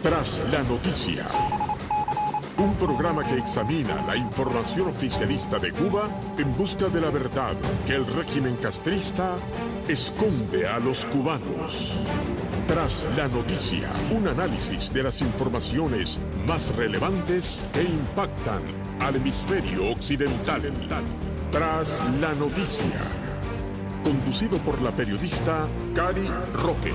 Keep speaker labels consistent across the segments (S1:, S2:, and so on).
S1: Tras la noticia, un programa que examina la información oficialista de Cuba en busca de la verdad que el régimen castrista esconde a los cubanos. Tras la noticia, un análisis de las informaciones más relevantes que impactan al hemisferio occidental. Tras la noticia, conducido por la periodista Cari Roque.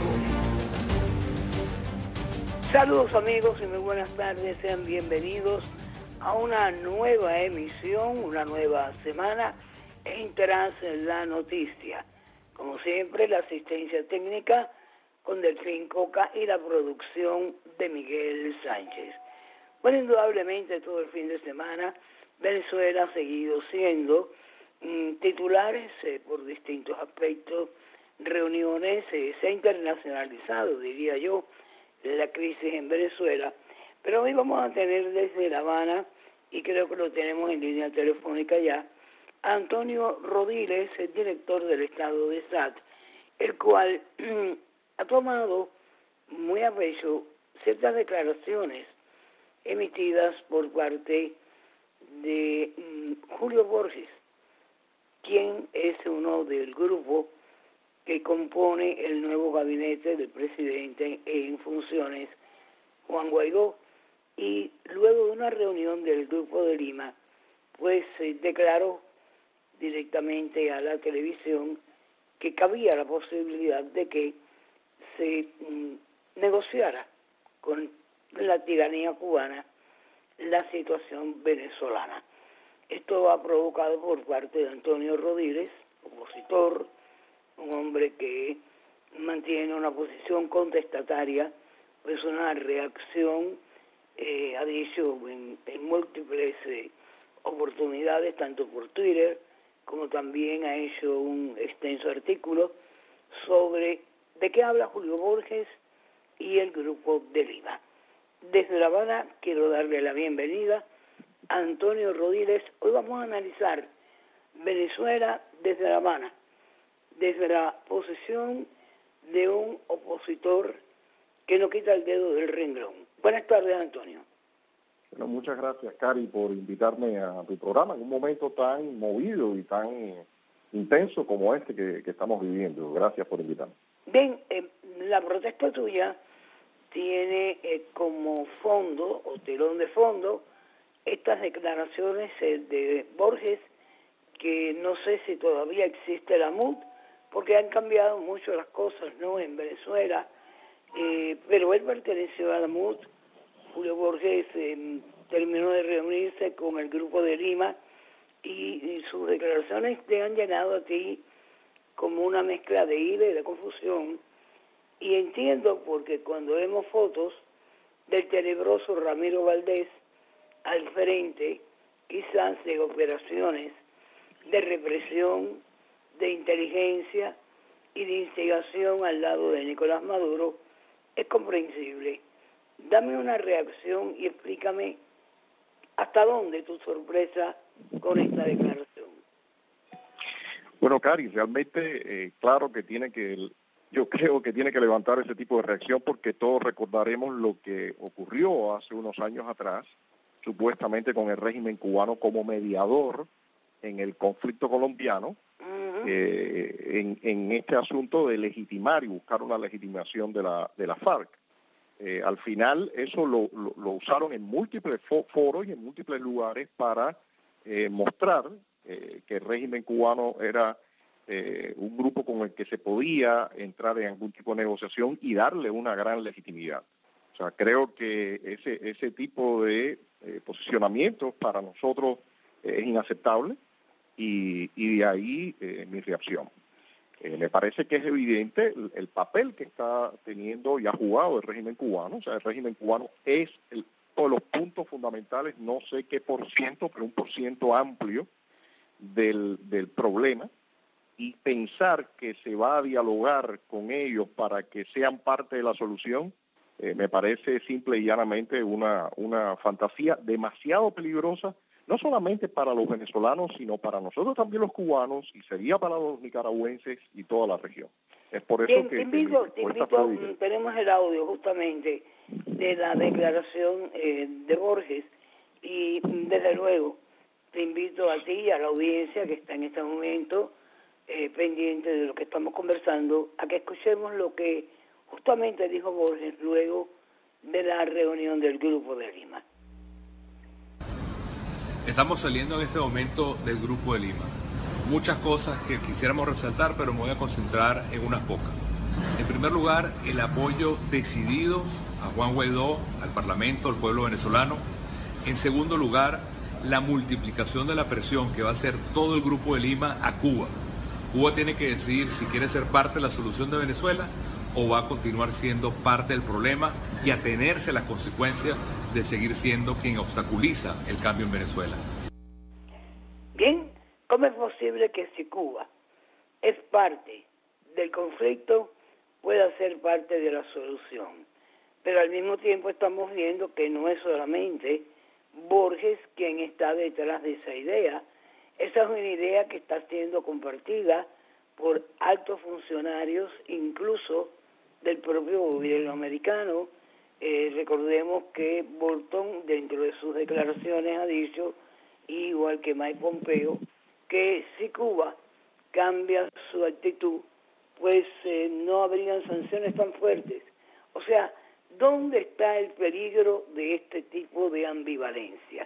S2: Saludos amigos y muy buenas tardes, sean bienvenidos a una nueva emisión, una nueva semana en Tras la Noticia. Como siempre, la asistencia técnica con Delfín Coca y la producción de Miguel Sánchez. Bueno, indudablemente todo el fin de semana Venezuela ha seguido siendo titulares por distintos aspectos, reuniones, se ha internacionalizado, diría yo, la crisis en Venezuela, pero hoy vamos a tener desde La Habana, y creo que lo tenemos en línea telefónica ya, a Antonio Rodiles, el director del Estado de SAT, el cual ha tomado muy a pecho ciertas declaraciones emitidas por parte de Julio Borges, quien es uno del grupo que compone el nuevo gabinete del presidente en funciones, Juan Guaidó, y luego de una reunión del Grupo de Lima, pues declaró directamente a la televisión que cabía la posibilidad de que se negociara con la tiranía cubana la situación venezolana. Esto ha provocado por parte de Antonio Rodiles, opositor, un hombre que mantiene una posición contestataria, pues una reacción, ha dicho en múltiples oportunidades, tanto por Twitter como también ha hecho un extenso artículo sobre de qué habla Julio Borges y el Grupo de Lima. Desde La Habana quiero darle la bienvenida a Antonio Rodiles. Hoy vamos a analizar Venezuela desde La Habana, desde la posición de un opositor que no quita el dedo del renglón. Buenas tardes, Antonio.
S3: Bueno, muchas gracias, Cari, por invitarme a tu programa en un momento tan movido y tan intenso como este que estamos viviendo. Gracias por invitarme.
S2: Bien, la protesta tuya tiene como fondo o telón de fondo estas declaraciones de Borges, que no sé si todavía existe la MUD, porque han cambiado mucho las cosas, ¿no?, en Venezuela, pero él perteneció a la MUD. Julio Borges terminó de reunirse con el Grupo de Lima y sus declaraciones te han llenado a ti como una mezcla de ira y de confusión, y entiendo porque cuando vemos fotos del tenebroso Ramiro Valdés al frente, quizás de operaciones de represión, de inteligencia y de instigación al lado de Nicolás Maduro, es comprensible. Dame una reacción y explícame hasta dónde tu sorpresa con esta declaración.
S3: Bueno, Cari, realmente claro que yo creo que tiene que levantar ese tipo de reacción, porque todos recordaremos lo que ocurrió hace unos años atrás, supuestamente con el régimen cubano como mediador en el conflicto colombiano, en este asunto de legitimar y buscar una legitimación de la FARC. Al final eso lo usaron en múltiples foros y en múltiples lugares para mostrar que el régimen cubano era un grupo con el que se podía entrar en algún tipo de negociación y darle una gran legitimidad. O sea, creo que ese tipo de posicionamiento para nosotros es inaceptable, y de ahí mi reacción. Me parece que es evidente el papel que está teniendo y ha jugado el régimen cubano. O sea, el régimen cubano es todos los puntos fundamentales, no sé qué por ciento, pero un por ciento amplio del problema, y pensar que se va a dialogar con ellos para que sean parte de la solución, me parece simple y llanamente una fantasía demasiado peligrosa, no solamente para los venezolanos, sino para nosotros también los cubanos, y sería para los nicaragüenses y toda la región. Es por eso
S2: Te invito, tenemos el audio justamente de la declaración de Borges. Y desde luego te invito a ti y a la audiencia que está en este momento pendiente de lo que estamos conversando, a que escuchemos lo que justamente dijo Borges luego de la reunión del Grupo de Lima.
S4: Estamos saliendo en este momento del Grupo de Lima. Muchas cosas que quisiéramos resaltar, pero me voy a concentrar en unas pocas. En primer lugar, el apoyo decidido a Juan Guaidó, al Parlamento, al pueblo venezolano. En segundo lugar, la multiplicación de la presión que va a hacer todo el Grupo de Lima a Cuba. Cuba tiene que decidir si quiere ser parte de la solución de Venezuela o va a continuar siendo parte del problema y atenerse a las consecuencias de seguir siendo quien obstaculiza el cambio en Venezuela.
S2: Bien, ¿cómo es posible que si Cuba es parte del conflicto pueda ser parte de la solución? Pero al mismo tiempo estamos viendo que no es solamente Borges quien está detrás de esa idea. Esa es una idea que está siendo compartida por altos funcionarios, incluso del propio gobierno americano. Recordemos que Bolton, dentro de sus declaraciones, ha dicho, igual que Mike Pompeo, que si Cuba cambia su actitud, pues no habrían sanciones tan fuertes. O sea, ¿dónde está el peligro de este tipo de ambivalencia?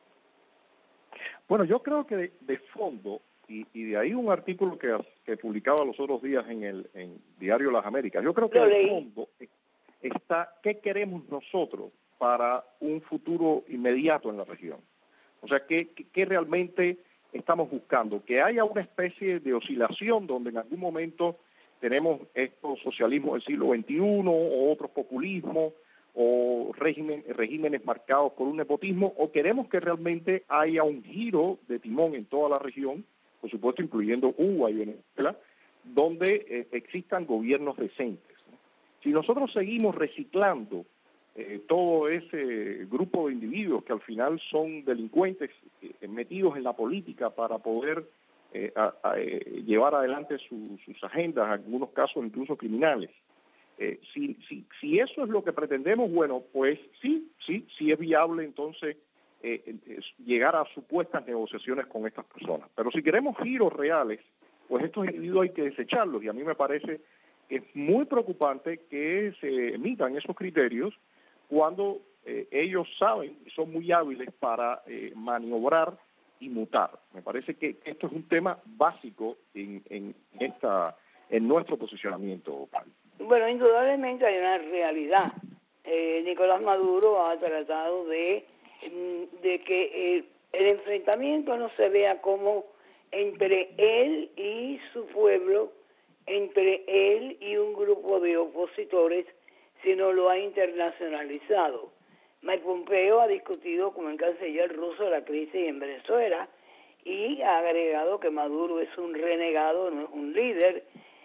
S3: Bueno, yo creo que de fondo, y de ahí un artículo que publicaba los otros días en Diario Las Américas, yo creo que de fondo está qué queremos nosotros para un futuro inmediato en la región. O sea, ¿qué realmente estamos buscando? Que haya una especie de oscilación donde en algún momento tenemos estos socialismos del siglo XXI o otros populismos o regímenes marcados por un nepotismo, o queremos que realmente haya un giro de timón en toda la región, por supuesto incluyendo Cuba y Venezuela, donde existan gobiernos decentes. Si nosotros seguimos reciclando todo ese grupo de individuos que al final son delincuentes metidos en la política para poder llevar adelante sus agendas, en algunos casos incluso criminales, si eso es lo que pretendemos, bueno, pues sí es viable entonces llegar a supuestas negociaciones con estas personas. Pero si queremos giros reales, pues estos individuos hay que desecharlos, y a mí me parece que es muy preocupante que se emitan esos criterios cuando ellos saben y son muy hábiles para maniobrar y mutar. Me parece que esto es un tema básico en nuestro posicionamiento, Pablo.
S2: Bueno, indudablemente hay una realidad. Nicolás Maduro ha tratado de que el enfrentamiento no se vea como entre él y su pueblo, entre él y un grupo de opositores, sino lo ha internacionalizado. Mike Pompeo ha discutido con el canciller ruso la crisis en Venezuela y ha agregado que Maduro es un renegado, no es un líder.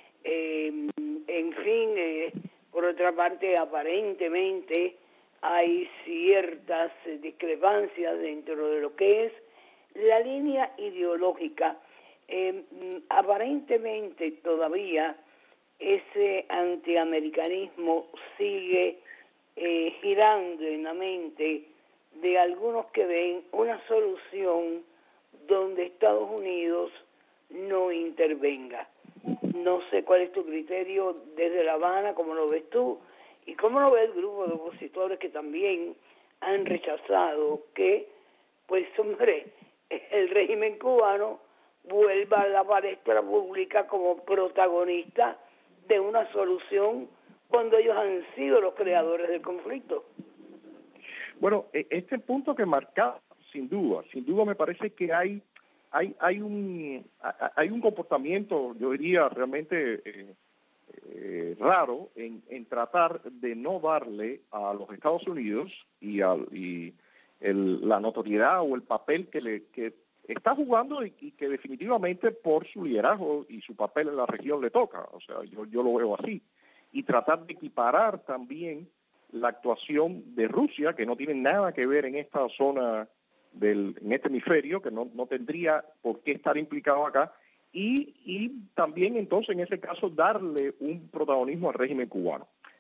S2: En fin, por otra parte, aparentemente hay ciertas discrepancias dentro de lo que es la línea ideológica. Aparentemente todavía ese antiamericanismo sigue girando en la mente de algunos que ven una solución donde Estados Unidos no intervenga. No sé cuál es tu criterio desde La Habana, cómo lo ves tú, y cómo lo ve el grupo de opositores que también han rechazado que, pues hombre, el régimen cubano vuelva a la palestra pública como protagonista de una solución cuando ellos han sido los creadores del conflicto.
S3: Bueno, este punto que marca, sin duda me parece que hay un comportamiento, yo diría, realmente raro en tratar de no darle a los Estados Unidos la notoriedad o el papel que está jugando y que definitivamente por su liderazgo y su papel en la región le toca. O sea, yo lo veo así. Y tratar de equiparar también la actuación de Rusia, que no tiene nada que ver en esta zona en este hemisferio, que no tendría por qué estar implicado acá, y también entonces en ese caso darle un protagonismo al régimen cubano.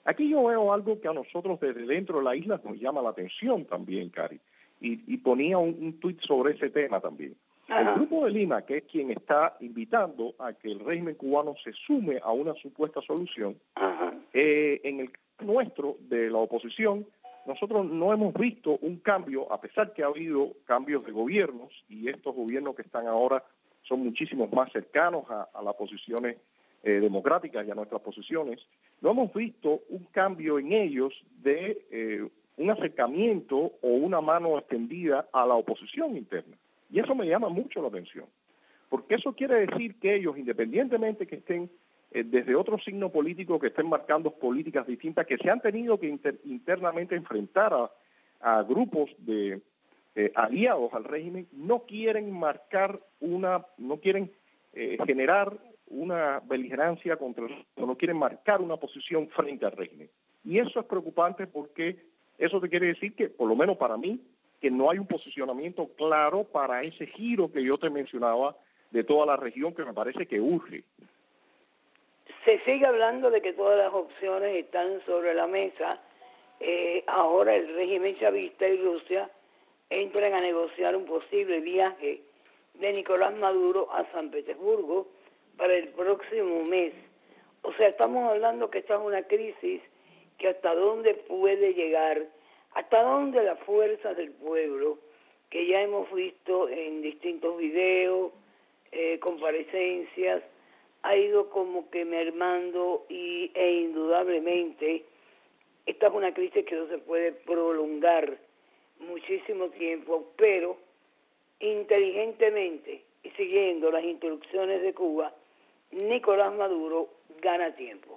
S3: Aquí yo veo algo que a nosotros desde dentro de la isla nos llama la atención también, Cari, y ponía un tuit sobre ese tema también. Ajá. El Grupo de Lima, que es quien está invitando a que el régimen cubano se sume a una supuesta solución, en el caso nuestro de la oposición, nosotros no hemos visto un cambio, a pesar que ha habido cambios de gobiernos, y estos gobiernos que están ahora son muchísimos más cercanos a las posiciones democráticas y a nuestras posiciones. No hemos visto un cambio en ellos de un acercamiento o una mano extendida a la oposición interna. Y eso me llama mucho la atención, porque eso quiere decir que ellos, independientemente que estén desde otro signo político, que estén marcando políticas distintas, que se han tenido que internamente enfrentar a grupos de aliados al régimen, no quieren marcar no quieren generar una beligerancia contra el régimen, no quieren marcar una posición frente al régimen. Y eso es preocupante porque eso te quiere decir que, por lo menos para mí, que no hay un posicionamiento claro para ese giro que yo te mencionaba de toda la región, que me parece que urge.
S2: Se sigue hablando de que todas las opciones están sobre la mesa. Ahora el régimen chavista y Rusia entran a negociar un posible viaje de Nicolás Maduro a San Petersburgo para el próximo mes. O sea, estamos hablando que esta es una crisis que hasta dónde puede llegar, hasta dónde las fuerzas del pueblo, que ya hemos visto en distintos videos, comparecencias, ha ido como que mermando e indudablemente esta es una crisis que no se puede prolongar muchísimo tiempo, pero inteligentemente y siguiendo las instrucciones de Cuba, Nicolás Maduro gana tiempo.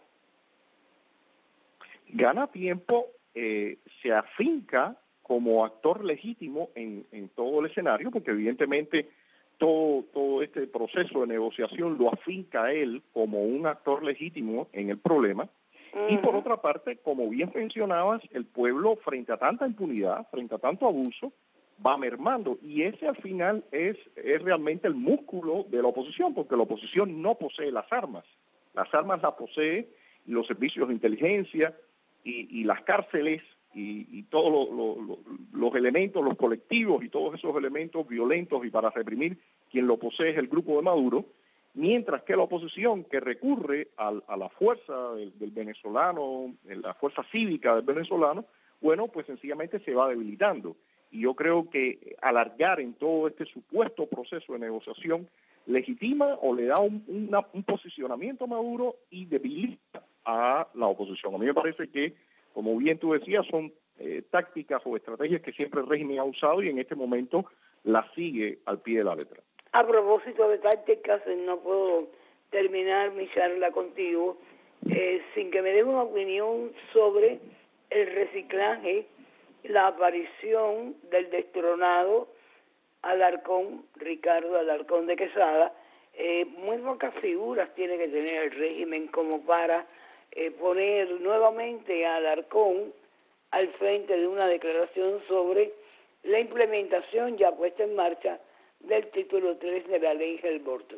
S3: Gana tiempo, se afinca como actor legítimo en todo el escenario, porque evidentemente todo este proceso de negociación lo afinca a él como un actor legítimo en el problema. Y por otra parte, como bien mencionabas, el pueblo, frente a tanta impunidad, frente a tanto abuso, va mermando. Y ese al final es realmente el músculo de la oposición, porque la oposición no posee las armas. Las armas las posee los servicios de inteligencia y las cárceles y todos los elementos, los colectivos y todos esos elementos violentos y para reprimir, quien lo posee es el grupo de Maduro, mientras que la oposición que recurre a la fuerza del venezolano, la fuerza cívica del venezolano, bueno, pues sencillamente se va debilitando. Y yo creo que alargar en todo este supuesto proceso de negociación legitima o le da un posicionamiento a Maduro y debilita a la oposición. A mí me parece que, como bien tú decías, son tácticas o estrategias que siempre el régimen ha usado y en este momento las sigue al pie de la letra.
S2: A propósito de tácticas, no puedo terminar mi charla contigo sin que me des una opinión sobre el reciclaje, la aparición del destronado Alarcón, Ricardo Alarcón de Quesada. Muy pocas figuras tiene que tener el régimen como para poner nuevamente a Alarcón al frente de una declaración sobre la implementación ya puesta en marcha del título 3 de la ley Helm-Burton.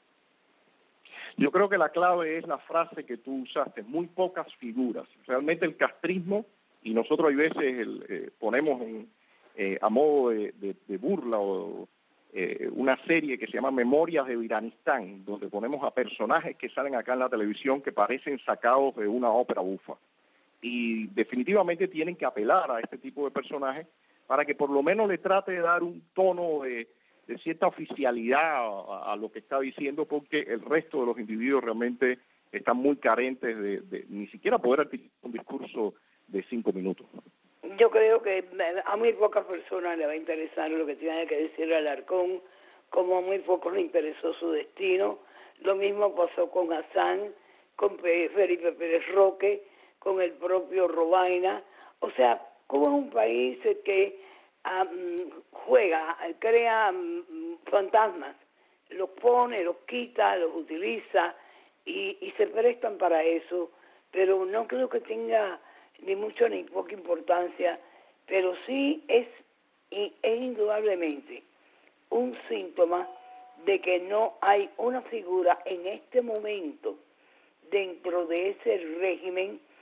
S3: Yo creo que la clave es la frase que tú usaste, muy pocas figuras. Realmente el castrismo, y nosotros hay veces ponemos a modo de burla o una serie que se llama Memorias de Viranistán, donde ponemos a personajes que salen acá en la televisión que parecen sacados de una ópera bufa. Y definitivamente tienen que apelar a este tipo de personajes para que por lo menos le trate de dar un tono de cierta oficialidad a lo que está diciendo, porque el resto de los individuos realmente están muy carentes de ni siquiera poder articular un discurso de 5 minutos.
S2: Yo creo que a muy pocas personas le va a interesar lo que tiene que decir Alarcón, como a muy pocos le interesó su destino. Lo mismo pasó con Hassan, con Felipe Pérez Roque, con el propio Robaina. O sea, Cuba es un país que juega, crea fantasmas, los pone, los quita, los utiliza y se prestan para eso, pero no creo que tenga ni mucho ni poca importancia, pero sí es indudablemente un síntoma de que no hay una figura en este momento dentro de ese régimen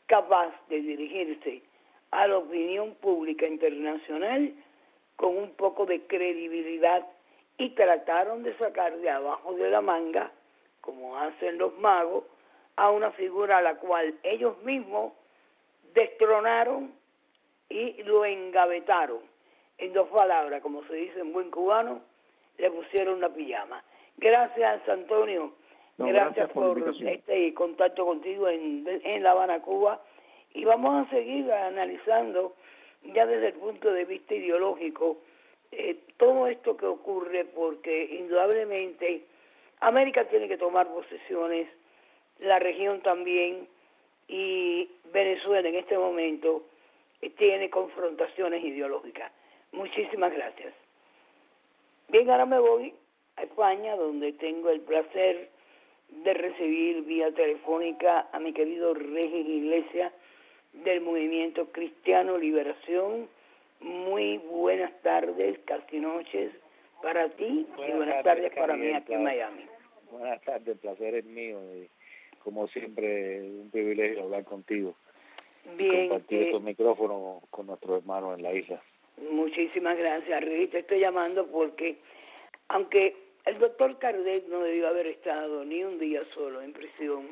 S2: capaz de dirigirse a la opinión pública internacional con un poco de credibilidad y trataron de sacar de abajo de la manga, como hacen los magos, a una figura a la cual ellos mismos destronaron y lo engavetaron. En 2 palabras, como se dice en buen cubano, le pusieron una pijama. Gracias, Antonio. Gracias por este contacto contigo en La Habana, Cuba. Y vamos a seguir analizando ya desde el punto de vista ideológico todo esto que ocurre, porque indudablemente América tiene que tomar posiciones, la región también, y Venezuela en este momento tiene confrontaciones ideológicas. Muchísimas gracias. Bien, ahora me voy a España, donde tengo el placer de recibir vía telefónica a mi querido Regis Iglesias del Movimiento Cristiano Liberación. Muy buenas tardes, casi noches para ti, y buenas tardes para mí aquí en Miami.
S5: Buenas tardes, el placer es mío y como siempre un privilegio hablar contigo.
S2: Bien,
S5: y compartir estos micrófonos con nuestros hermanos en la isla.
S2: Muchísimas gracias, Regis. Te estoy llamando porque aunque el doctor Kardec no debió haber estado ni un día solo en prisión,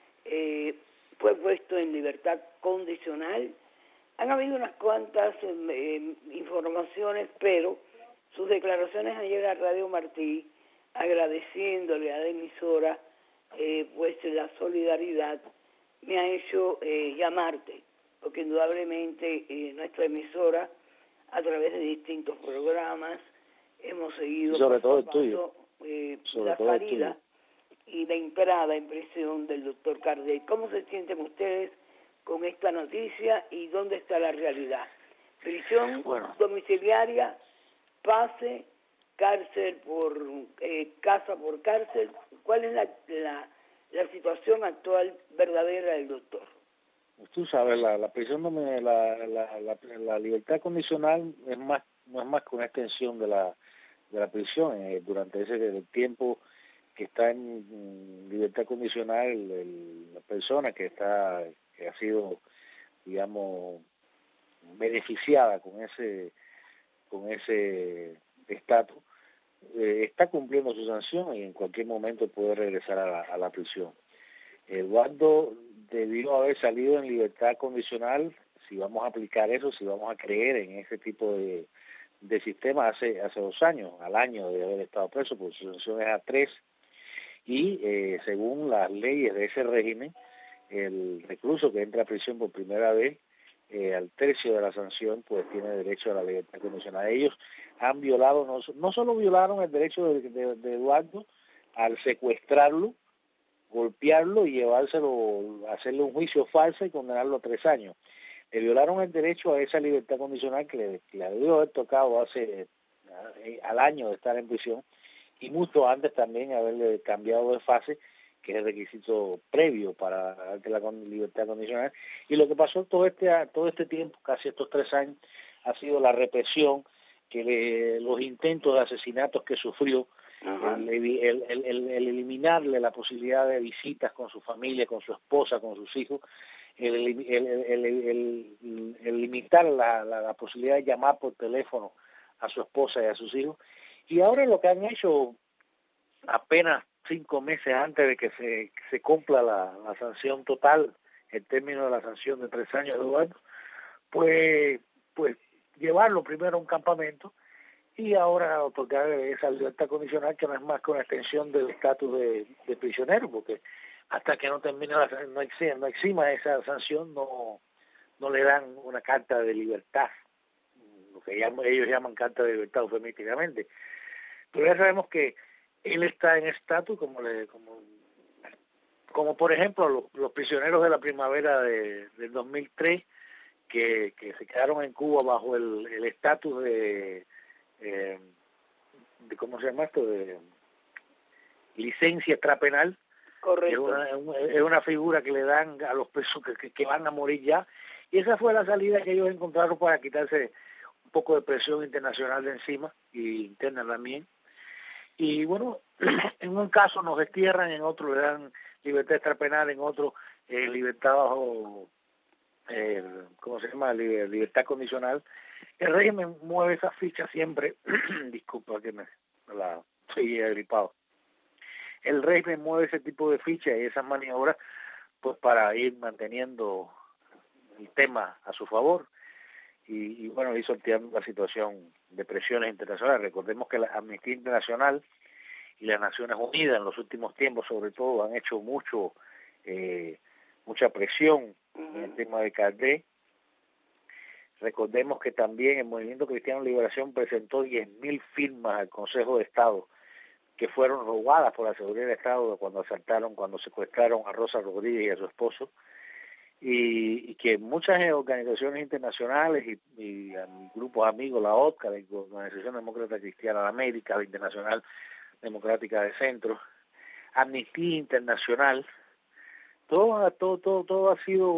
S2: fue puesto en libertad condicional. Han habido unas cuantas informaciones, pero sus declaraciones ayer a Radio Martí, agradeciéndole a la emisora pues la solidaridad, me ha hecho llamarte, porque indudablemente nuestra emisora, a través de distintos programas, hemos seguido
S5: sobre todo el tuyo,
S2: la salida y la entrada en prisión del doctor Kardec. ¿Cómo se sienten ustedes con esta noticia y dónde está la realidad? Prisión domiciliaria, pase, cárcel por casa por cárcel. ¿Cuál es la situación actual verdadera del doctor?
S5: Tú sabes, la prisión, la libertad condicional no es más que una extensión de la prisión. Durante ese tiempo que está en libertad condicional, la persona que ha sido, digamos, beneficiada con ese estatus, está cumpliendo su sanción y en cualquier momento puede regresar a la prisión. Eduardo debió haber salido en libertad condicional, si vamos a aplicar eso, si vamos a creer en ese tipo de sistema, hace 2 años, al año de haber estado preso, porque su sanción es a 3, y según las leyes de ese régimen, el recluso que entra a prisión por primera vez, al tercio de la sanción, pues tiene derecho a la libertad condicional. Ellos han violado, no solo violaron el derecho de Eduardo al secuestrarlo, golpearlo y llevárselo, hacerle un juicio falso y condenarlo a 3 años. Le violaron el derecho a esa libertad condicional que le debió haber tocado al año de estar en prisión, y mucho antes también haberle cambiado de fase, que es el requisito previo para darte la libertad condicional. Y lo que pasó todo este tiempo, casi estos 3 años, ha sido la represión, los intentos de asesinatos que sufrió, el eliminarle la posibilidad de visitas con su familia, con su esposa, con sus hijos, el limitar la posibilidad de llamar por teléfono a su esposa y a sus hijos. Y ahora lo que han hecho, apenas 5 meses antes de que se cumpla la sanción total, el término de la sanción de 3 años de Eduardo, pues llevarlo primero a un campamento y ahora otorgar esa libertad condicional, que no es más que una extensión del estatus de prisionero, porque hasta que no termine no exima esa sanción, no le dan una carta de libertad, lo que ellos llaman carta de libertad eufemísticamente. Pero ya sabemos que él está en estatus como por ejemplo los prisioneros de la primavera del 2003 que se quedaron en Cuba bajo el estatus de ¿cómo se llama esto? De licencia extrapenal.
S2: Correcto.
S5: Es una figura que le dan a los presos que van a morir ya, y esa fue la salida que ellos encontraron para quitarse un poco de presión internacional de encima y interna también. Y bueno, en un caso nos destierran, en otro le dan libertad extrapenal, en otro libertad bajo ¿cómo se llama? Libertad condicional. El régimen mueve esas fichas siempre. Disculpa que estoy agripado. El régimen mueve ese tipo de fichas y esas maniobras pues para ir manteniendo el tema a su favor y bueno, ir sorteando la situación de presiones internacionales. Recordemos que la Amnistía Internacional y las Naciones Unidas en los últimos tiempos sobre todo han hecho mucha presión en el tema de Caldé. Recordemos que también el Movimiento Cristiano de Liberación presentó 10.000 firmas al Consejo de Estado que fueron robadas por la Seguridad del Estado cuando secuestraron a Rosa Rodríguez y a su esposo, y que muchas organizaciones internacionales y grupos amigos, la OTCA, la Organización Demócrata Cristiana de América, la Internacional Democrática de Centro, Amnistía Internacional, todo ha sido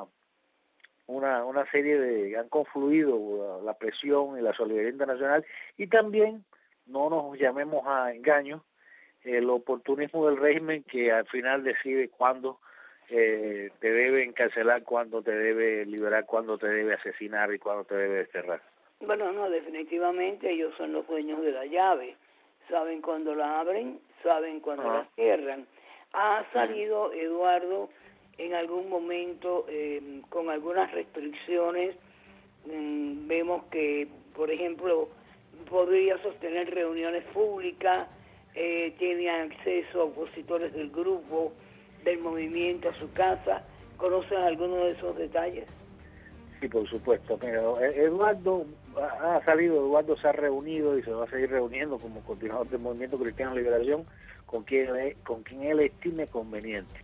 S5: una serie han confluido la presión y la solidaridad internacional, y también, no nos llamemos a engaño, el oportunismo del régimen que al final decide cuándo te debe encarcelar, cuándo te debe liberar, cuándo te debe asesinar y cuándo te debe desterrar.
S2: Bueno, no, definitivamente ellos son los dueños de la llave. Saben cuándo la abren, saben cuándo la cierran. Ha salido, Eduardo, en algún momento con algunas restricciones. Vemos que, por ejemplo, podría sostener reuniones públicas, tiene acceso a opositores del grupo, del movimiento, a su casa. ¿Conocen alguno de esos detalles?
S5: Sí, por supuesto. Mira, Eduardo se ha reunido y se va a seguir reuniendo como coordinador del Movimiento Cristiano de Liberación con quien él estime conveniente.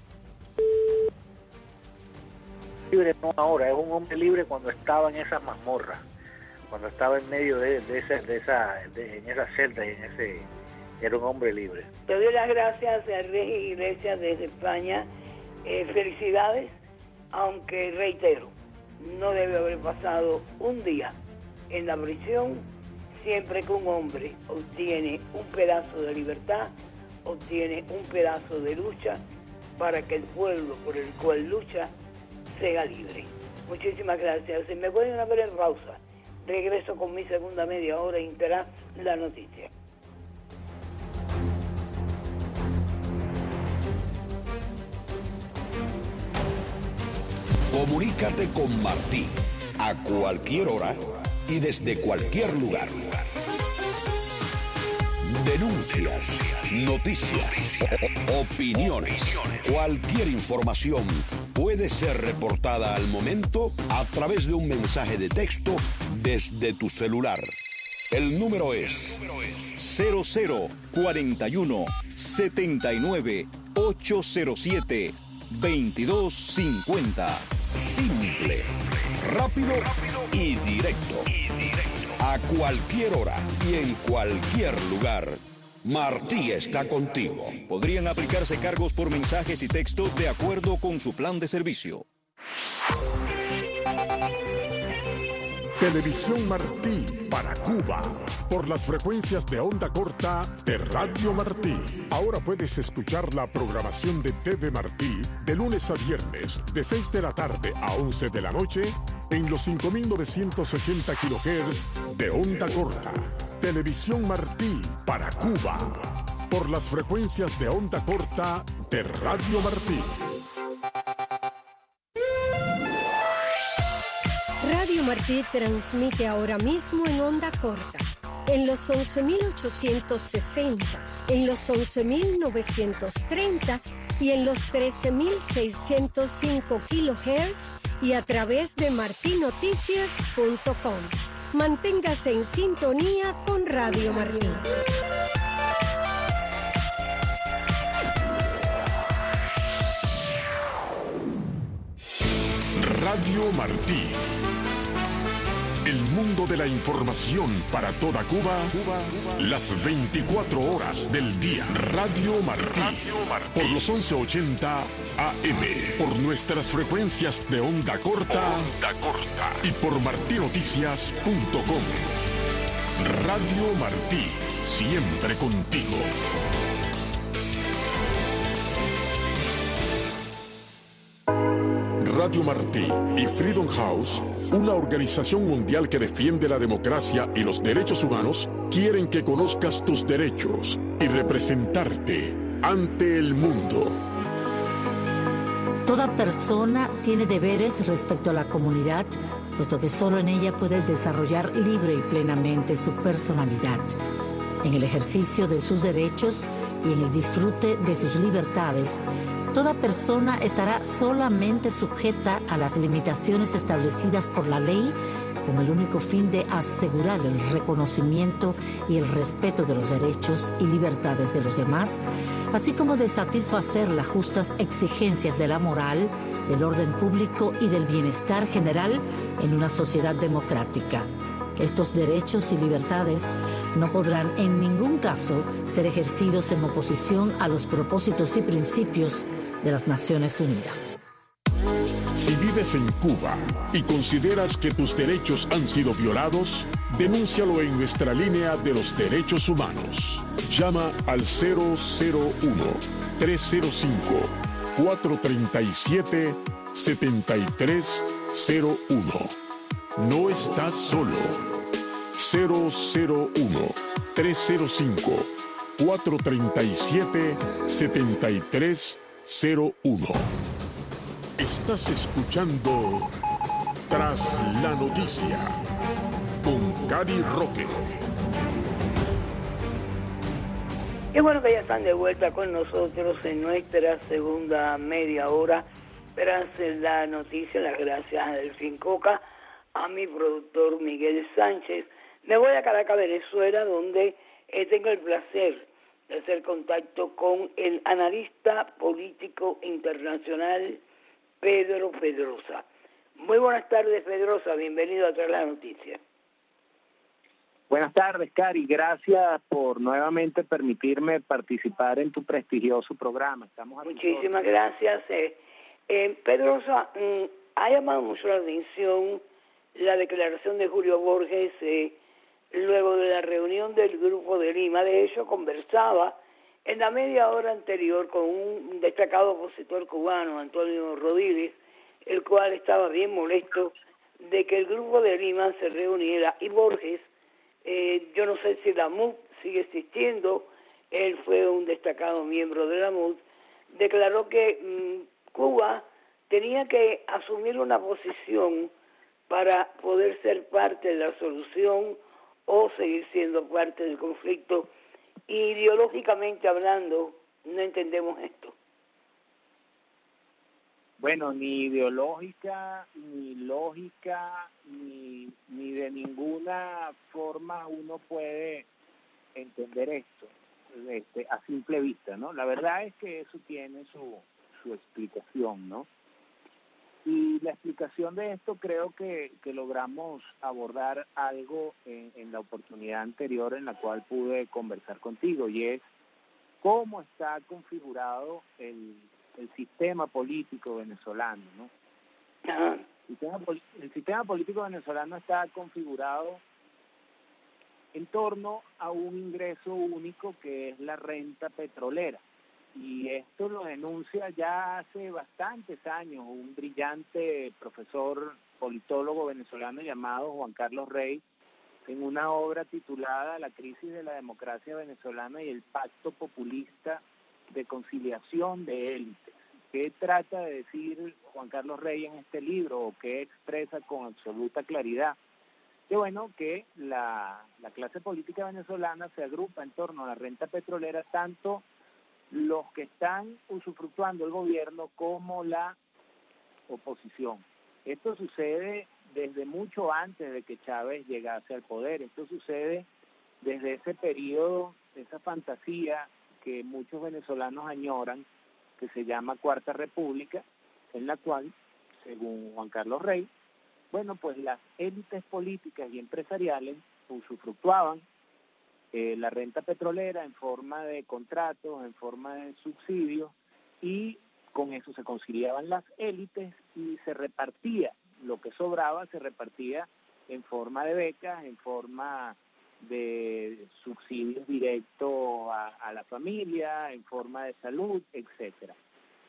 S5: Libre no ahora, es un hombre libre cuando estaba en esa mazmorra, cuando estaba en medio en esa celda, era un hombre libre.
S2: Te doy las gracias a Rey Iglesias desde España. Felicidades, aunque reitero, no debe haber pasado un día en la prisión. Siempre que un hombre obtiene un pedazo de libertad, obtiene un pedazo de lucha para que el pueblo por el cual lucha sea libre. Muchísimas gracias. Si me pueden una breve pausa, regreso con mi segunda media hora y Interaz la noticia.
S6: Comunícate con Martí a cualquier hora y desde cualquier lugar. Denuncias, noticias, opiniones, cualquier información puede ser reportada al momento a través de un mensaje de texto desde tu celular. El número es 0041 79 807 2250. Simple, rápido y directo. A cualquier hora y en cualquier lugar, Martí está contigo.
S7: Podrían aplicarse cargos por mensajes y texto de acuerdo con su plan de servicio.
S1: Televisión Martí para Cuba, por las frecuencias de onda corta de Radio Martí. Ahora puedes escuchar la programación de TV Martí de lunes a viernes, de 6 de la tarde a 11 de la noche, en los 5.980 kHz de onda corta. Televisión Martí para Cuba, por las frecuencias de onda corta de Radio Martí.
S8: Radio Martí transmite ahora mismo en onda corta, en los 11.860, en los 11.930 y en los 13.605 kHz y a través de martinoticias.com. Manténgase en sintonía con Radio Martí.
S1: Radio Martí. El mundo de la información para toda Cuba, las 24 horas del día. Radio Martí. Por los 1180 AM. Por nuestras frecuencias de onda corta. Y por martinoticias.com. Radio Martí. Siempre contigo. Radio Martí y Freedom House, una organización mundial que defiende la democracia y los derechos humanos, quieren que conozcas tus derechos y representarte ante el mundo.
S9: Toda persona tiene deberes respecto a la comunidad, puesto que solo en ella puede desarrollar libre y plenamente su personalidad. En el ejercicio de sus derechos y en el disfrute de sus libertades, toda persona estará solamente sujeta a las limitaciones establecidas por la ley, con el único fin de asegurar el reconocimiento y el respeto de los derechos y libertades de los demás, así como de satisfacer las justas exigencias de la moral, del orden público y del bienestar general en una sociedad democrática. Estos derechos y libertades no podrán en ningún caso ser ejercidos en oposición a los propósitos y principios de las Naciones Unidas.
S1: Si vives en Cuba y consideras que tus derechos han sido violados, denúncialo en nuestra línea de los derechos humanos. Llama al 001-305-437-7301. No estás solo. 001-305-437-7301. Estás escuchando Tras la Noticia con Cari Roque.
S2: Qué bueno que ya están de vuelta con nosotros en nuestra segunda media hora. Tras la noticia, las gracias a Delfín Coca, a mi productor Miguel Sánchez. Me voy a Caracas, Venezuela, donde tengo el placer de hacer contacto con el analista político internacional Pedro Pedrosa. Muy buenas tardes, Pedrosa. Bienvenido a Tras la Noticia.
S10: Buenas tardes, Cari. Gracias por nuevamente permitirme participar en tu prestigioso programa.
S2: Muchísimas gracias. Pedrosa, ha llamado mucho la atención la declaración de Julio Borges luego de la reunión del Grupo de Lima. De hecho, conversaba en la media hora anterior con un destacado opositor cubano, Antonio Rodríguez, el cual estaba bien molesto de que el Grupo de Lima se reuniera y Borges, yo no sé si la MUD sigue existiendo, él fue un destacado miembro de la MUD, declaró que Cuba tenía que asumir una posición para poder ser parte de la solución o seguir siendo parte del conflicto. Ideológicamente hablando, no entendemos esto.
S10: Bueno, ni ideológica, ni lógica, ni de ninguna forma uno puede entender esto a simple vista, ¿no? La verdad es que eso tiene su explicación, ¿no? Y la explicación de esto creo que logramos abordar algo en la oportunidad anterior en la cual pude conversar contigo, y es cómo está configurado el sistema político venezolano, ¿no? El sistema político venezolano está configurado en torno a un ingreso único que es la renta petrolera. Y esto lo denuncia ya hace bastantes años un brillante profesor politólogo venezolano llamado Juan Carlos Rey, en una obra titulada La crisis de la democracia venezolana y el pacto populista de conciliación de élites. ¿Qué trata de decir Juan Carlos Rey en este libro, o qué expresa con absoluta claridad? Que bueno, que la clase política venezolana se agrupa en torno a la renta petrolera, tanto los que están usufructuando el gobierno como la oposición. Esto sucede desde mucho antes de que Chávez llegase al poder. Esto sucede desde ese periodo, esa fantasía que muchos venezolanos añoran, que se llama Cuarta República, en la cual, según Juan Carlos Rey, bueno, pues las élites políticas y empresariales usufructuaban la renta petrolera en forma de contratos, en forma de subsidios, y con eso se conciliaban las élites y se repartía, lo que sobraba se repartía en forma de becas, en forma de subsidios directos a la familia, en forma de salud, etcétera.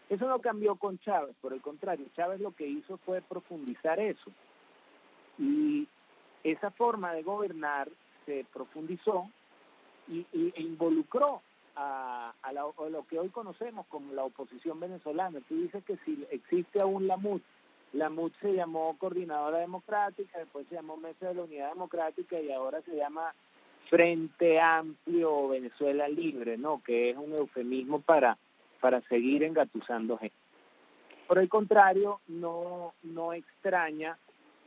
S10: Eso no cambió con Chávez, por el contrario, Chávez lo que hizo fue profundizar eso. Y esa forma de gobernar se profundizó e involucró a lo que hoy conocemos como la oposición venezolana. Tú dices que si existe aún la MUD se llamó Coordinadora Democrática, después se llamó Mesa de la Unidad Democrática y ahora se llama Frente Amplio Venezuela Libre, ¿no? Que es un eufemismo para seguir engatusando gente. Por el contrario, no extraña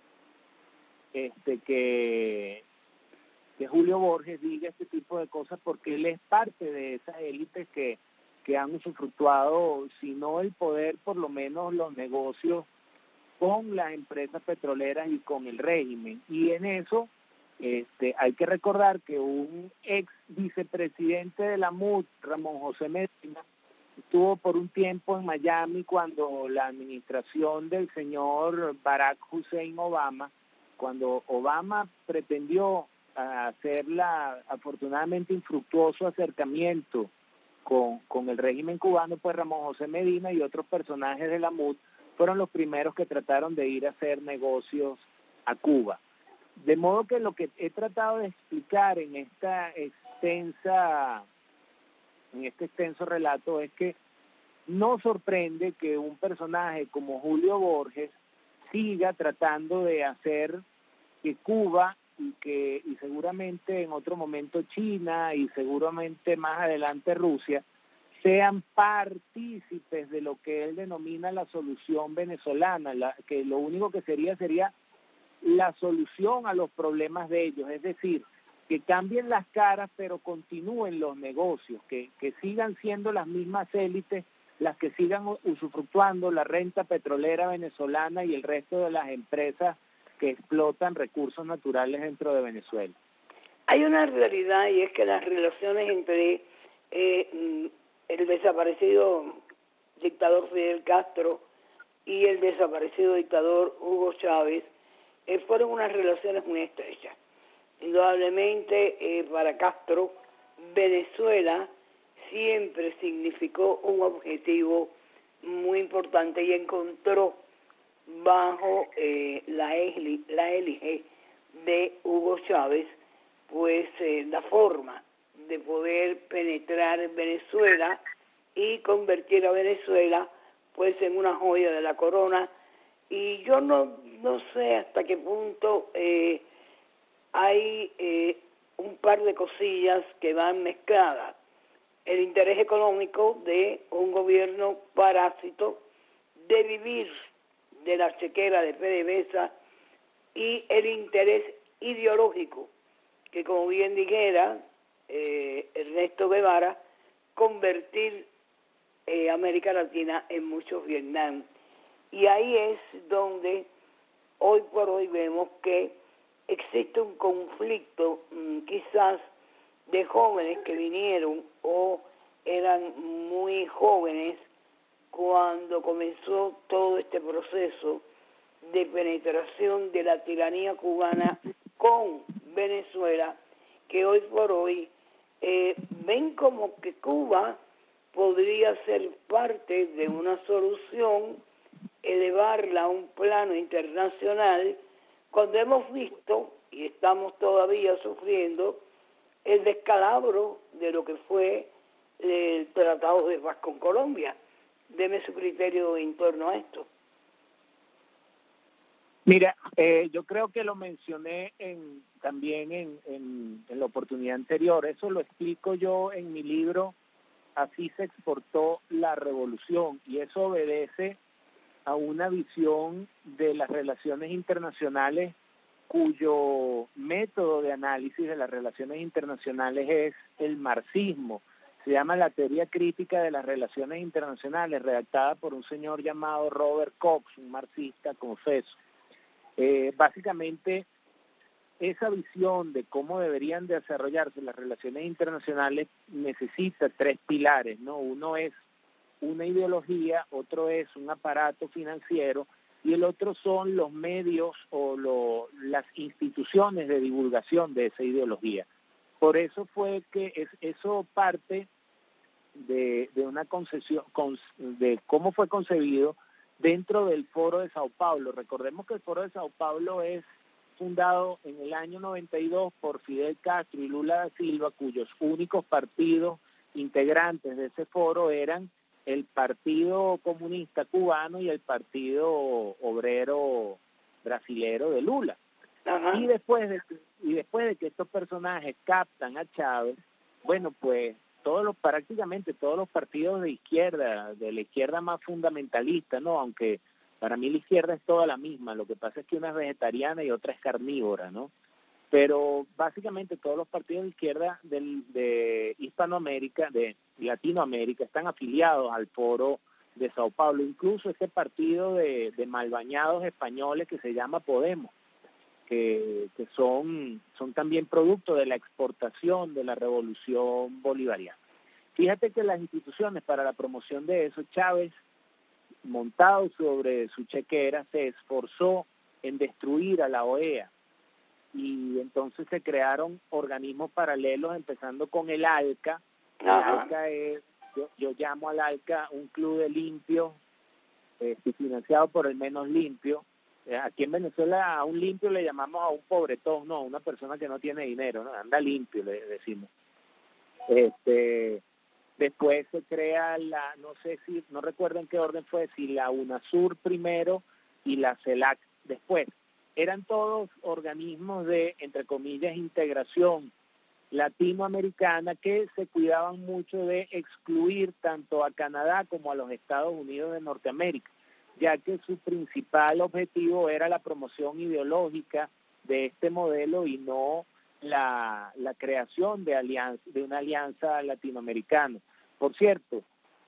S10: que Julio Borges diga este tipo de cosas, porque él es parte de esas élites que han usufructuado, si no el poder, por lo menos los negocios con las empresas petroleras y con el régimen. Y en eso hay que recordar que un ex vicepresidente de la MUD, Ramón José Medina, estuvo por un tiempo en Miami cuando la administración del señor Barack Hussein Obama, cuando Obama pretendió hacer afortunadamente infructuoso acercamiento con el régimen cubano, pues Ramón José Medina y otros personajes de la MUD fueron los primeros que trataron de ir a hacer negocios a Cuba. De modo que lo que he tratado de explicar en este extenso relato es que no sorprende que un personaje como Julio Borges siga tratando de hacer que Cuba y seguramente en otro momento China y seguramente más adelante Rusia sean partícipes de lo que él denomina la solución venezolana, que lo único que sería la solución a los problemas de ellos, es decir, que cambien las caras pero continúen los negocios, que sigan siendo las mismas élites las que sigan usufructuando la renta petrolera venezolana y el resto de las empresas que explotan recursos naturales dentro de Venezuela.
S2: Hay una realidad, y es que las relaciones entre el desaparecido dictador Fidel Castro y el desaparecido dictador Hugo Chávez fueron unas relaciones muy estrechas. Indudablemente para Castro, Venezuela siempre significó un objetivo muy importante y encontró bajo la élite de Hugo Chávez pues la forma de poder penetrar en Venezuela y convertir a Venezuela pues en una joya de la corona. Y yo no sé hasta qué punto hay un par de cosillas que van mezcladas. El interés económico de un gobierno parásito de vivir de la chequera de PDVSA y el interés ideológico que, como bien dijera Ernesto Guevara, convertir América Latina en mucho Vietnam. Y ahí es donde hoy por hoy vemos que existe un conflicto quizás de jóvenes que vinieron o eran muy jóvenes cuando comenzó todo este proceso de penetración de la tiranía cubana con Venezuela, que hoy por hoy ven como que Cuba podría ser parte de una solución, elevarla a un plano internacional, cuando hemos visto, y estamos todavía sufriendo, el descalabro de lo que fue el Tratado de Paz con Colombia. Deme su criterio en torno a esto.
S10: Mira, yo creo que lo mencioné también en la oportunidad anterior. Eso lo explico yo en mi libro Así se exportó la revolución, y eso obedece a una visión de las relaciones internacionales cuyo método de análisis de las relaciones internacionales es el marxismo. Se llama la teoría crítica de las relaciones internacionales, redactada por un señor llamado Robert Cox, un marxista confeso. Básicamente, esa visión de cómo deberían desarrollarse las relaciones internacionales necesita tres pilares, ¿no? Uno es una ideología, otro es un aparato financiero y el otro son los medios o las instituciones de divulgación de esa ideología. Por eso fue que eso parte de una concesión, de cómo fue concebido dentro del Foro de Sao Paulo. Recordemos que el Foro de Sao Paulo es fundado en el año 92 por Fidel Castro y Lula da Silva, cuyos únicos partidos integrantes de ese foro eran el Partido Comunista Cubano y el Partido Obrero Brasilero de Lula. Ajá. Y después de que estos personajes captan a Chávez, bueno, pues prácticamente todos los partidos de la izquierda más fundamentalista, ¿no? Aunque para mí la izquierda es toda la misma, lo que pasa es que una es vegetariana y otra es carnívora, ¿no? Pero básicamente todos los partidos de izquierda de Hispanoamérica, de Latinoamérica, están afiliados al Foro de Sao Paulo, incluso ese partido de malbañados españoles que se llama Podemos, que son también producto de la exportación de la revolución bolivariana. Fíjate que las instituciones para la promoción de eso, Chávez, montado sobre su chequera, se esforzó en destruir a la OEA, y entonces se crearon organismos paralelos, empezando con el ALCA. El ALCA es, yo llamo al ALCA un club de limpio, financiado por el menos limpio. Aquí en Venezuela a un limpio le llamamos a un pobretón, no, a una persona que no tiene dinero, ¿no? Anda limpio, le decimos. Después se crea no recuerdo en qué orden fue, si la UNASUR primero y la CELAC después. Eran todos organismos de, entre comillas, integración latinoamericana que se cuidaban mucho de excluir tanto a Canadá como a los Estados Unidos de Norteamérica, ya que su principal objetivo era la promoción ideológica de este modelo y no la creación de una alianza latinoamericana. Por cierto,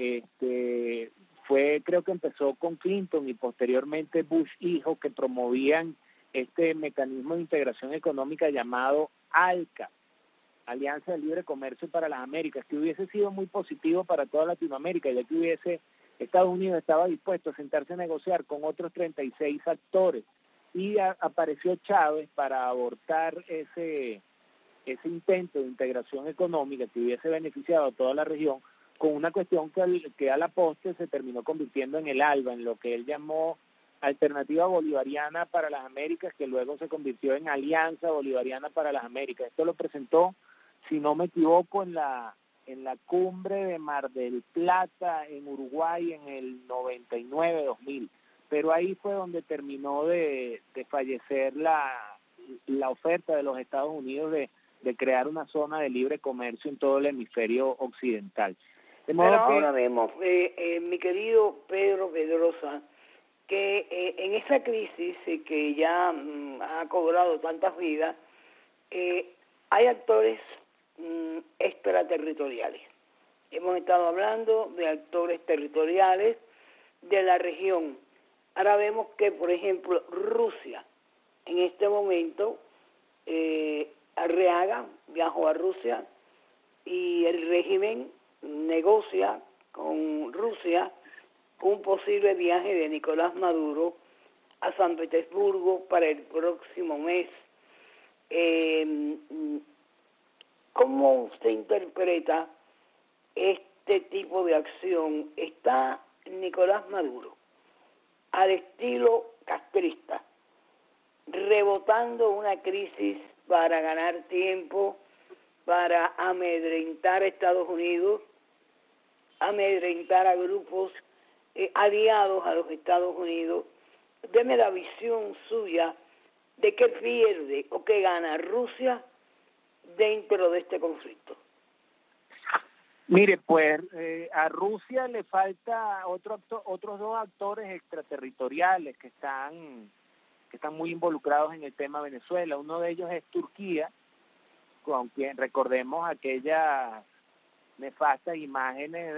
S10: creo que empezó con Clinton y posteriormente Bush hijo, que promovían este mecanismo de integración económica llamado ALCA, Alianza de Libre Comercio para las Américas, que hubiese sido muy positivo para toda Latinoamérica, ya que Estados Unidos estaba dispuesto a sentarse a negociar con otros 36 actores, y apareció Chávez para abortar ese intento de integración económica que hubiese beneficiado a toda la región, con una cuestión que a la postre se terminó convirtiendo en el ALBA, en lo que él llamó Alternativa Bolivariana para las Américas, que luego se convirtió en Alianza Bolivariana para las Américas. Esto lo presentó, si no me equivoco, en la cumbre de Mar del Plata en Uruguay en el 99-2000, pero ahí fue donde terminó de fallecer la oferta de los Estados Unidos de crear una zona de libre comercio en todo el hemisferio occidental.
S2: Pero ahora vemos, mi querido Pedro Pedrosa, que en esa crisis que ya ha cobrado tantas vidas, hay actores extraterritoriales. Hemos estado hablando de actores territoriales de la región. Ahora vemos que, por ejemplo, Rusia, en este momento, Arriaga viajó a Rusia y el régimen negocia con Rusia un posible viaje de Nicolás Maduro a San Petersburgo para el próximo mes. ¿Cómo usted interpreta este tipo de acción? ¿Está Nicolás Maduro al estilo castrista, rebotando una crisis para ganar tiempo, para amedrentar a Estados Unidos, amedrentar a grupos aliados a los Estados Unidos? Deme la visión suya de qué pierde o qué gana Rusia dentro de este conflicto.
S10: Mire, pues a Rusia le falta otros dos actores extraterritoriales que están muy involucrados en el tema Venezuela. Uno de ellos es Turquía, con quien recordemos aquellas nefastas imágenes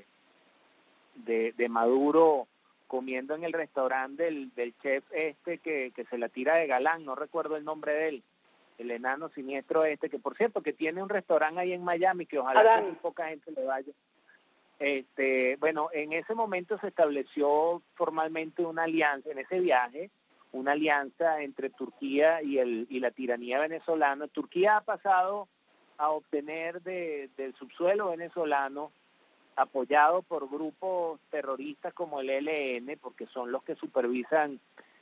S10: de Maduro comiendo en el restaurante del chef que se la tira de galán, no recuerdo el nombre de él, el enano siniestro que por cierto que tiene un restaurante ahí en Miami que ojalá que muy poca gente le vaya. Bueno, en ese momento se estableció formalmente una alianza, en ese viaje, una alianza entre Turquía y la tiranía venezolana. Turquía ha pasado a obtener del subsuelo venezolano apoyado por grupos terroristas como el ELN, porque son los que supervisan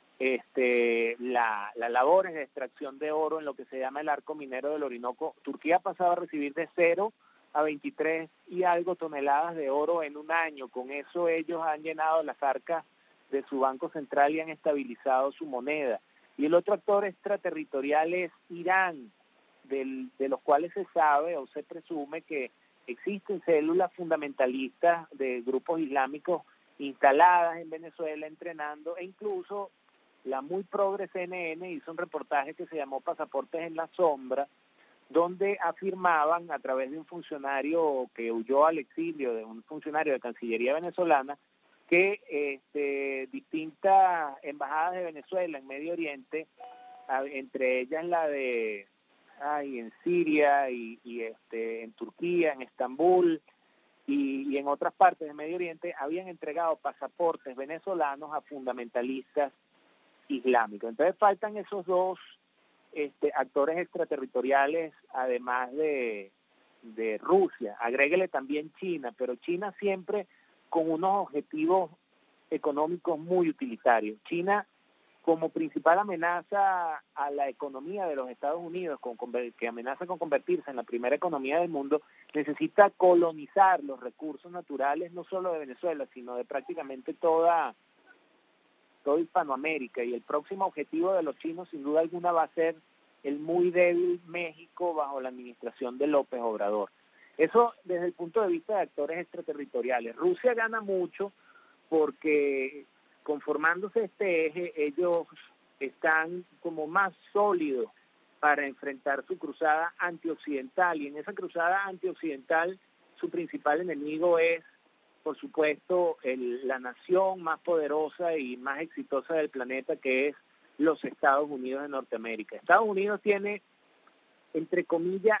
S10: las labores de extracción de oro en lo que se llama el arco minero del Orinoco. Turquía ha pasado a recibir de 0 a 23 y algo toneladas de oro en un año. Con eso ellos han llenado las arcas de su banco central y han estabilizado su moneda. Y el otro actor extraterritorial es Irán, de los cuales se sabe o se presume que existen células fundamentalistas de grupos islámicos instaladas en Venezuela entrenando, e incluso la muy progre CNN hizo un reportaje que se llamó Pasaportes en la Sombra, donde afirmaban a través de un funcionario que huyó al exilio, de un funcionario de Cancillería venezolana, que distintas embajadas de Venezuela en Medio Oriente, entre ellas la de en Siria y en Turquía, en Estambul y en otras partes del Medio Oriente, habían entregado pasaportes venezolanos a fundamentalistas islámicos. Entonces faltan esos dos actores extraterritoriales, además de Rusia. Agréguele también China, pero China siempre con unos objetivos económicos muy utilitarios. China, como principal amenaza a la economía de los Estados Unidos, que amenaza con convertirse en la primera economía del mundo, necesita colonizar los recursos naturales, no solo de Venezuela, sino de prácticamente toda Hispanoamérica. Y el próximo objetivo de los chinos, sin duda alguna, va a ser el muy débil México bajo la administración de López Obrador. Eso desde el punto de vista de actores extraterritoriales. Rusia gana mucho porque conformándose este eje, ellos están como más sólidos para enfrentar su cruzada antioccidental, y en esa cruzada antioccidental su principal enemigo es, por supuesto, la nación más poderosa y más exitosa del planeta, que es los Estados Unidos de Norteamérica. Estados Unidos tiene, entre comillas,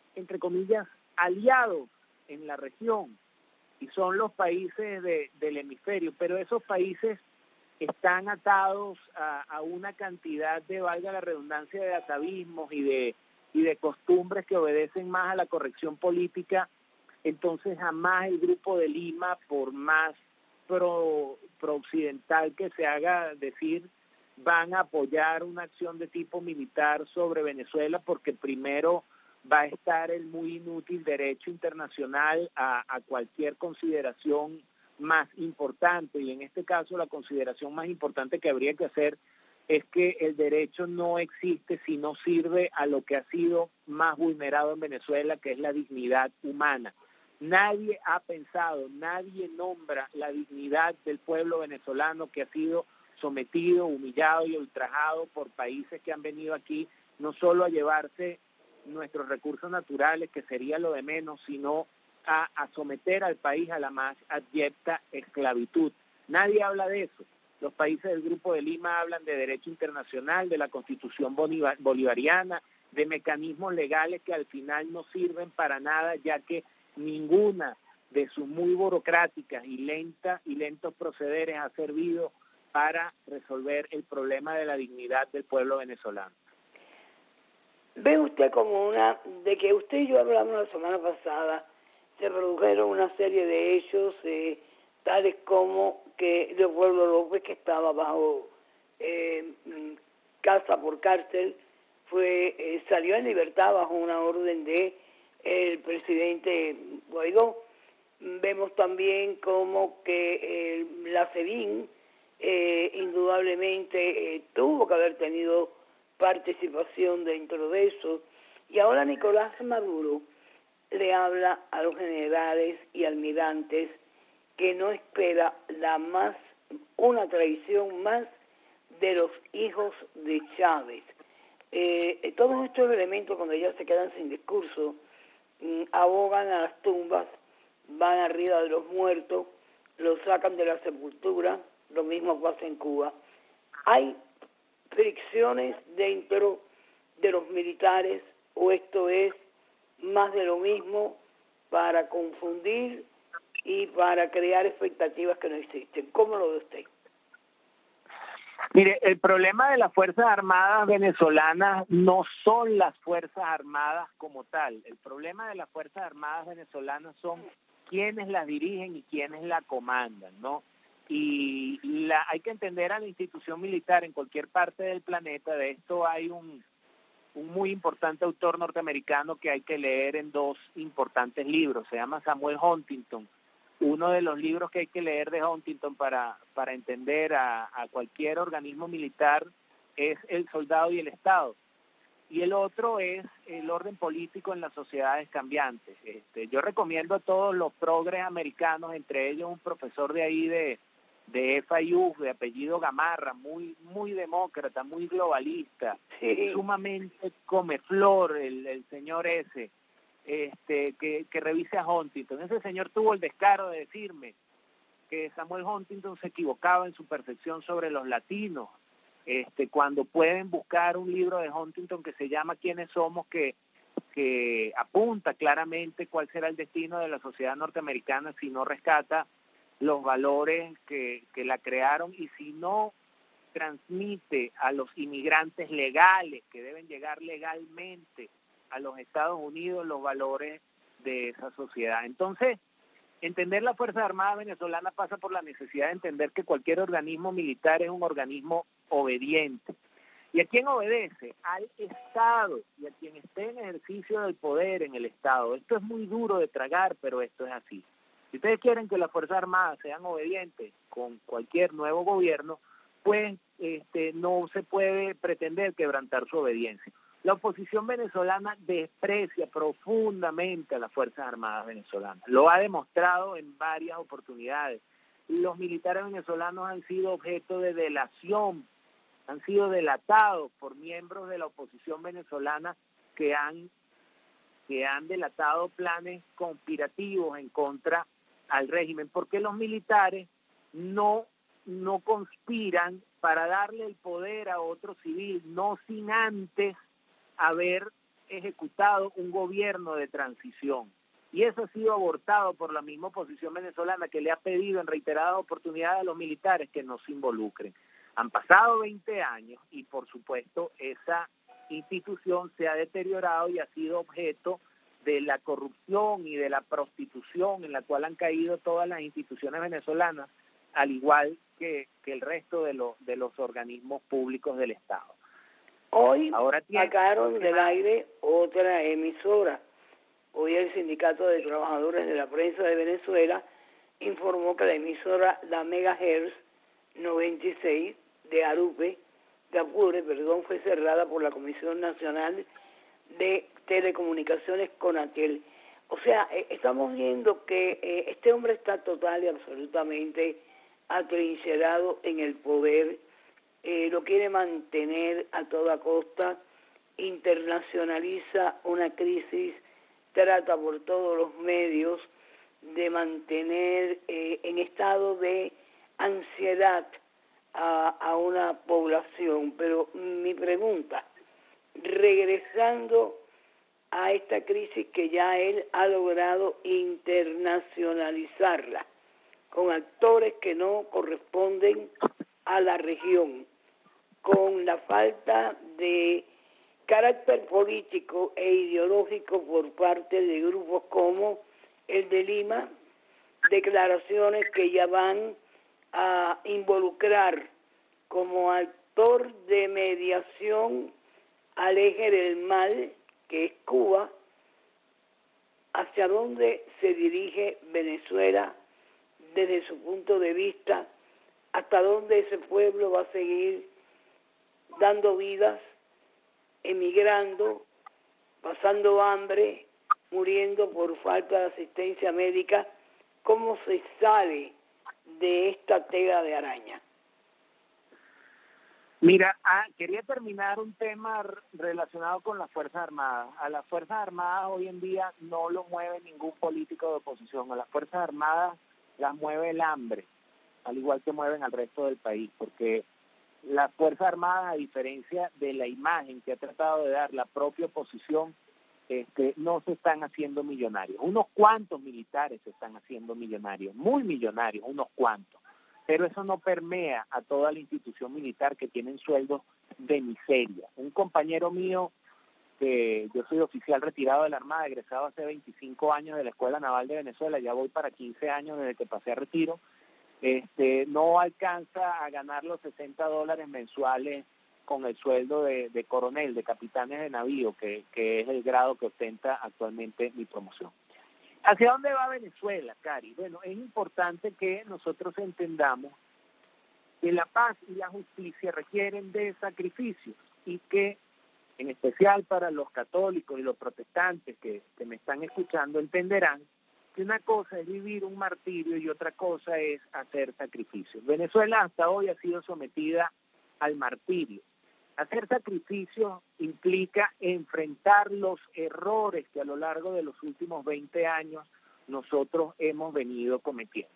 S10: aliados en la región, y son los países del hemisferio, pero esos países están atados a una cantidad de, valga la redundancia, de atavismos y de costumbres que obedecen más a la corrección política. Entonces jamás el Grupo de Lima, por más pro-occidental que se haga decir, van a apoyar una acción de tipo militar sobre Venezuela, porque primero va a estar el muy inútil derecho internacional a cualquier consideración más importante, y en este caso la consideración más importante que habría que hacer es que el derecho no existe si no sirve a lo que ha sido más vulnerado en Venezuela, que es la dignidad humana. Nadie ha pensado, nadie nombra la dignidad del pueblo venezolano, que ha sido sometido, humillado y ultrajado por países que han venido aquí no solo a llevarse nuestros recursos naturales, que sería lo de menos, sino a someter al país a la más abyecta esclavitud. Nadie habla de eso. Los países del Grupo de Lima hablan de derecho internacional, de la Constitución bolivariana, de mecanismos legales que al final no sirven para nada, ya que ninguna de sus muy burocráticas y lentos procederes ha servido para resolver el problema de la dignidad del pueblo venezolano.
S2: ¿Ve usted como de que usted y yo hablamos la semana pasada, se produjeron una serie de hechos tales como que Leopoldo López, que estaba bajo casa por cárcel, salió en libertad bajo una orden de el presidente Guaidó? Vemos también como que la SEBIN indudablemente tuvo que haber tenido participación dentro de eso, y ahora Nicolás Maduro le habla a los generales y almirantes que no espera una traición más de los hijos de Chávez. Todos estos elementos, cuando ya se quedan sin discurso, abogan a las tumbas, van arriba de los muertos, los sacan de la sepultura. Lo mismo pasa en Cuba. Hay fricciones dentro de los militares, o esto es más de lo mismo para confundir y para crear expectativas que no existen. ¿Cómo lo ve usted?
S10: Mire, el problema de las Fuerzas Armadas venezolanas no son las Fuerzas Armadas como tal. El problema de las Fuerzas Armadas venezolanas son quiénes las dirigen y quiénes la comandan, ¿no? Y hay que entender a la institución militar en cualquier parte del planeta. De esto hay un muy importante autor norteamericano que hay que leer en 2 importantes libros. Se llama Samuel Huntington. Uno de los libros que hay que leer de Huntington para entender a cualquier organismo militar es El soldado y el Estado. Y el otro es El orden político en las sociedades cambiantes. Yo recomiendo a todos los progres americanos, entre ellos un profesor de ahí de FIU, de apellido Gamarra, muy demócrata, muy globalista, sí, sumamente comeflor, el señor ese, que revise a Huntington. Ese señor tuvo el descaro de decirme que Samuel Huntington se equivocaba en su percepción sobre los latinos. Cuando pueden buscar un libro de Huntington que se llama ¿Quiénes somos?, que apunta claramente cuál será el destino de la sociedad norteamericana si no rescata los valores que la crearon y si no transmite a los inmigrantes legales que deben llegar legalmente a los Estados Unidos los valores de esa sociedad. Entonces, entender la Fuerza Armada venezolana pasa por la necesidad de entender que cualquier organismo militar es un organismo obediente. ¿Y a quién obedece? Al Estado y a quien esté en ejercicio del poder en el Estado. Esto es muy duro de tragar, pero esto es así. Si ustedes quieren que las Fuerzas Armadas sean obedientes con cualquier nuevo gobierno, pues no se puede pretender quebrantar su obediencia. La oposición venezolana desprecia profundamente a las Fuerzas Armadas venezolanas. Lo ha demostrado en varias oportunidades. Los militares venezolanos han sido objeto de delación, han sido delatados por miembros de la oposición venezolana que han delatado planes conspirativos en contra al régimen, porque los militares no conspiran para darle el poder a otro civil, no sin antes haber ejecutado un gobierno de transición. Y eso ha sido abortado por la misma oposición venezolana, que le ha pedido en reiteradas oportunidades a los militares que no se involucren. Han pasado 20 años y, por supuesto, esa institución se ha deteriorado y ha sido objeto de la corrupción y de la prostitución en la cual han caído todas las instituciones venezolanas, al igual que el resto de los organismos públicos del Estado.
S2: Hoy sacaron del aire otra emisora. Hoy el Sindicato de Trabajadores de la Prensa de Venezuela informó que la emisora La Megahertz 96 de Apure, fue cerrada por la Comisión Nacional de Telecomunicaciones CONATEL. O sea, estamos viendo que este hombre está total y absolutamente atrincherado en el poder, lo quiere mantener a toda costa, internacionaliza una crisis, trata por todos los medios de mantener en estado de ansiedad a una población. Pero mi pregunta, regresando a esta crisis que ya él ha logrado internacionalizarla, con actores que no corresponden a la región, con la falta de carácter político e ideológico por parte de grupos como el de Lima, declaraciones que ya van a involucrar como actor de mediación al eje del mal, que es Cuba, hacia dónde se dirige Venezuela desde su punto de vista, hasta dónde ese pueblo va a seguir dando vidas, emigrando, pasando hambre, muriendo por falta de asistencia médica. ¿Cómo se sale de esta tela de araña?
S10: Mira, quería terminar un tema relacionado con las Fuerzas Armadas. A las Fuerzas Armadas hoy en día no lo mueve ningún político de oposición. A las Fuerzas Armadas las mueve el hambre, al igual que mueven al resto del país, porque las Fuerzas Armadas, a diferencia de la imagen que ha tratado de dar la propia oposición, no se están haciendo millonarios. Unos cuantos militares se están haciendo millonarios, muy millonarios, unos cuantos. Pero eso no permea a toda la institución militar, que tienen sueldos de miseria. Un compañero mío Yo soy oficial retirado de la Armada, egresado hace 25 años de la Escuela Naval de Venezuela, ya voy para 15 años desde que pasé a retiro. No alcanza a ganar los $60 mensuales con el sueldo de coronel, de capitanes de navío, que es el grado que ostenta actualmente mi promoción. ¿Hacia dónde va Venezuela, Cari? Bueno, es importante que nosotros entendamos que la paz y la justicia requieren de sacrificios y que, en especial para los católicos y los protestantes que me están escuchando, entenderán que una cosa es vivir un martirio y otra cosa es hacer sacrificios. Venezuela hasta hoy ha sido sometida al martirio. Hacer sacrificios implica enfrentar los errores que a lo largo de los últimos 20 años nosotros hemos venido cometiendo.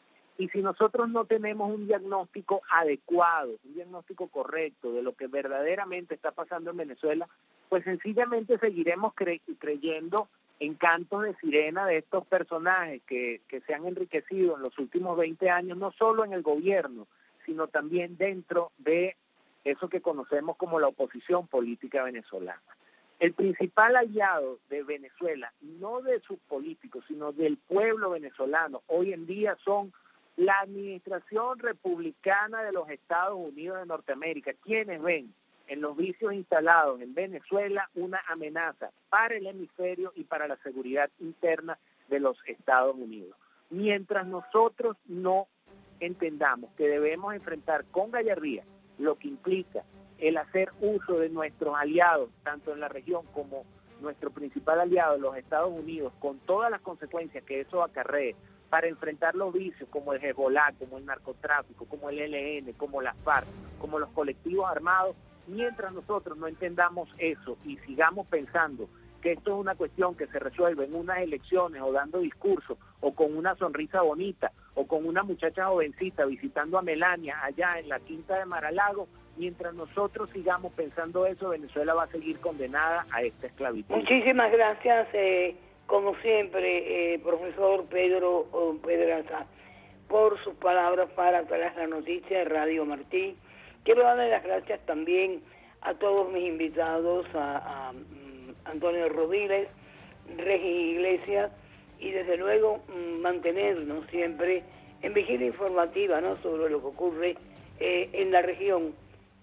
S10: Y si nosotros no tenemos un diagnóstico adecuado, un diagnóstico correcto de lo que verdaderamente está pasando en Venezuela, pues sencillamente seguiremos creyendo en cantos de sirena de estos personajes que se han enriquecido en los últimos 20 años, no solo en el gobierno, sino también dentro de eso que conocemos como la oposición política venezolana. El principal aliado de Venezuela, no de sus políticos, sino del pueblo venezolano, hoy en día son la administración republicana de los Estados Unidos de Norteamérica, quienes ven en los vicios instalados en Venezuela una amenaza para el hemisferio y para la seguridad interna de los Estados Unidos. Mientras nosotros no entendamos que debemos enfrentar con gallardía lo que implica el hacer uso de nuestros aliados, tanto en la región como nuestro principal aliado, los Estados Unidos, con todas las consecuencias que eso acarree, para enfrentar los vicios como el Hezbollah, como el narcotráfico, como el ELN, como las FARC, como los colectivos armados, mientras nosotros no entendamos eso y sigamos pensando que esto es una cuestión que se resuelve en unas elecciones o dando discursos o con una sonrisa bonita o con una muchacha jovencita visitando a Melania allá en la Quinta de Mar-a-Lago, mientras nosotros sigamos pensando eso, Venezuela va a seguir condenada a esta esclavitud.
S2: Muchísimas gracias, como siempre, profesor Pedro Pedraza, por sus palabras para Tras la Noticia de Radio Martí. Quiero darle las gracias también a todos mis invitados, a Antonio Rodiles, Regis Iglesias, y desde luego mantenernos siempre en vigilia informativa, ¿no?, sobre lo que ocurre en la región,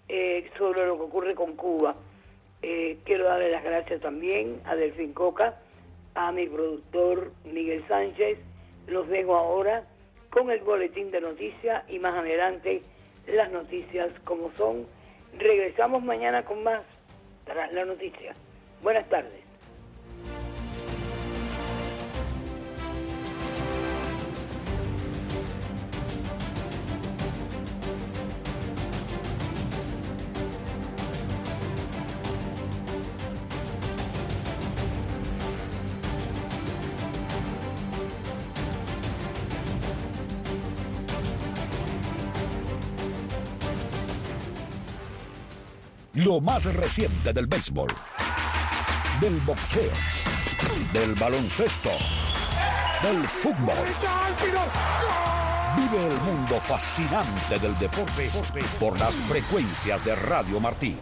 S2: sobre lo que ocurre con Cuba. Quiero darle las gracias también a Delfín Coca, a mi productor Miguel Sánchez. Los dejo ahora con el boletín de noticias y más adelante las noticias como son. Regresamos mañana con más Tras la Noticia. Buenas tardes.
S6: Lo más reciente del béisbol, del boxeo, del baloncesto, del fútbol. Vive el mundo fascinante del deporte por las frecuencias de Radio Martí.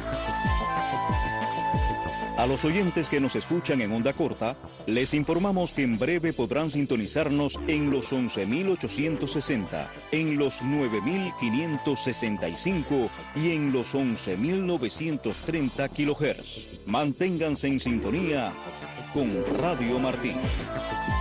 S7: A los oyentes que nos escuchan en onda corta, les informamos que en breve podrán sintonizarnos en los 11.860, en los 9.565 y en los 11.930 kHz. Manténganse en sintonía con Radio Martí.